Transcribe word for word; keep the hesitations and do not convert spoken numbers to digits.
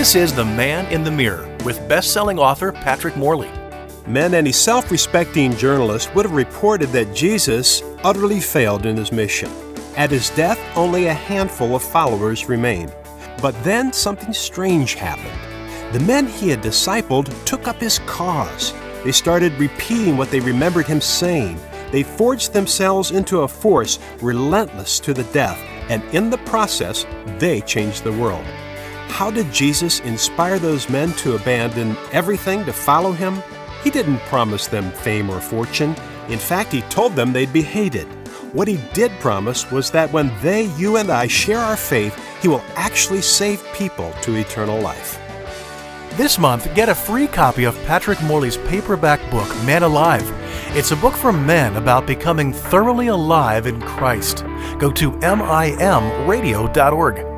This is The Man in the Mirror with best-selling author Patrick Morley. Men, any self-respecting journalist would have reported that Jesus utterly failed in his mission. At his death, only a handful of followers remained. But then something strange happened. The men he had discipled took up his cause. They started repeating what they remembered him saying. They forged themselves into a force relentless to the death, and in the process, they changed the world. How did Jesus inspire those men to abandon everything to follow him? He didn't promise them fame or fortune. In fact, he told them they'd be hated. What he did promise was that when they, you and I, share our faith, he will actually save people to eternal life. This month, get a free copy of Patrick Morley's paperback book, Man Alive. It's a book for men about becoming thoroughly alive in Christ. Go to M I M radio dot org.